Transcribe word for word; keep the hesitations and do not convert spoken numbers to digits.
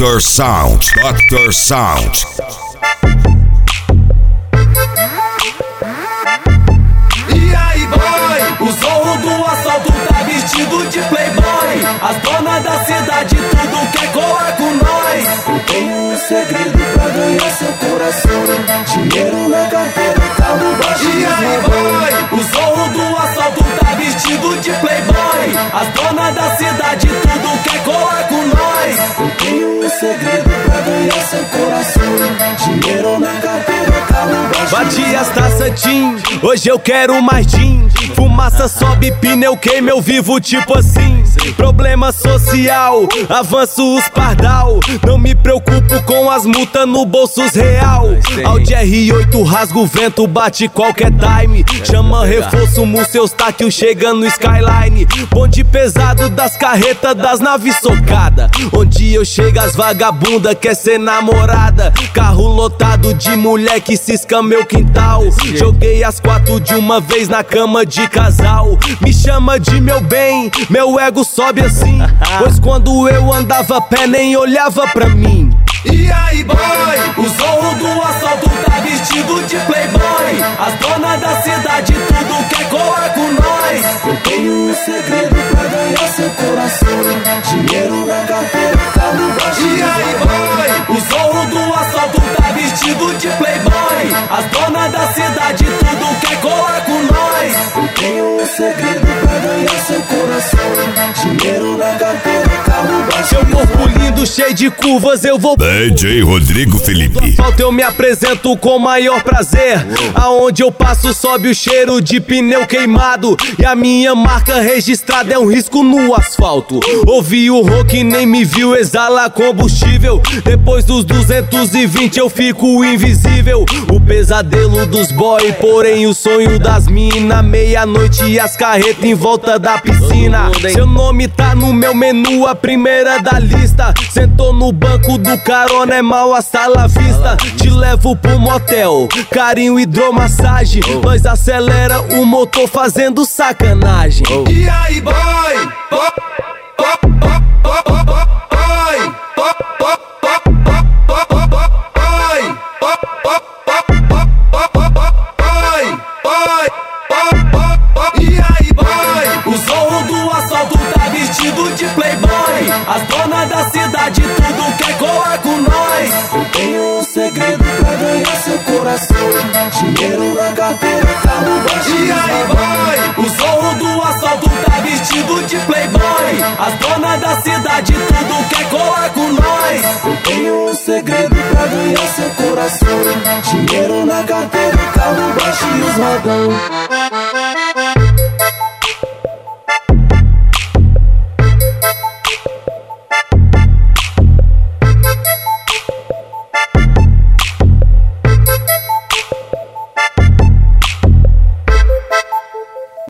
doutor Sound, doutor Sound. E aí, boy? O zorro do assalto tá vestido de playboy. As donas da cidade tudo quer colar com nós. Eu tenho um segredo pra ganhar seu coração. Dinheiro na carteira, carro baixo. E aí, boy? O zorro do assalto tá vestido de playboy. As donas da cidade tudo quer colar com nós. Eu tenho um segredo pra ganhar seu coração. Dinheiro na carteira, carro baixo. Bati as taças Tim, hoje eu quero mais gin. Fumaça sobe, pneu queima, eu vivo tipo assim. Problema social, avanço os pardal. Não me preocupo com as multas no bolsos real. Audi R oito rasga o vento, bate qualquer time. Chama reforço, seus táquio chega no Skyline. Bonde pesado das carretas, das naves socada. Onde eu chego as vagabunda quer ser namorada. Carro lotado de mulher que cisca meu quintal. Joguei as quatro de uma vez na cama de casal. Me chama de meu bem, meu ego sobe assim. Pois quando eu andava a pé nem olhava pra mim. E aí, boy? O zorro do assalto tá vestido de playboy. As donas da cidade tudo quer colar com nós. Eu tenho um segredo pra ganhar seu coração. Dinheiro na carteira, carro baixo. E aí, boy? O zorro do assalto tá vestido de playboy. As donas da cidade tudo quer colar com nós. Eu tenho um segredo pra ganhar seu coração. Dinheiro na carteira, carro baixo. Seu corpo lindo, cheio de curvas, eu vou... D J Rodrigo Felipe. Falta eu me apresento com maior prazer. Aonde eu passo sobe o cheiro de pneu queimado. E a minha marca registrada é um risco no asfalto. Ouvi o rock, nem me viu, exala combustível. Depois dos duzentos e vinte eu fico invisível. O pesadelo dos boy, porém o sonho das mina. Meia-noite e as carretas em volta da piscina. Seu nome tá no meu menu, a primeira da lista. Sentou no banco do carona, é mal hasta la vista. Te levo pro motel, carinho, hidromassagem. Nós acelera o motor fazendo sacanagem. E aí, boy? Boy, boy, boy, boy, boy. E aí, boy? O zorro do assalto tá vestido de playboy. As donas da cidade tudo quer colar com nós. Eu tenho um segredo pra ganhar seu coração. Dinheiro na carteira, carro baixo. E aí, boy? O zorro do assalto tá vestido de playboy. As donas da cidade tudo quer colar com nós. Eu tenho um segredo pra ganhar seu coração. Dinheiro na carteira, carro baixo e os rodão.